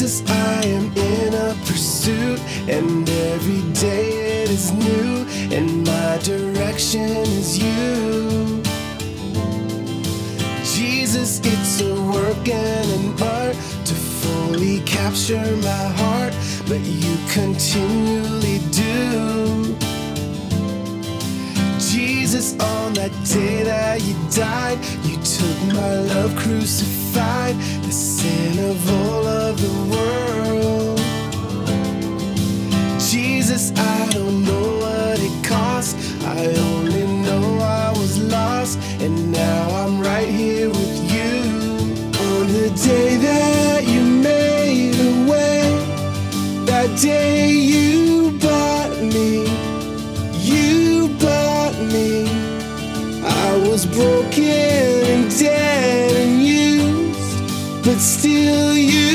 Jesus, I am in a pursuit, and every day it is new, and my direction is you. Jesus, it's a work and an art to fully capture my heart, but you continually do. Jesus, on that day that you died, you took my love crucified, the sin of all of the world. Jesus, I don't know what it cost, I only know I was lost, and now I'm right here with you. On the day that you made a way, that day you bought me, you bought me. I was broken and dead and used, but still you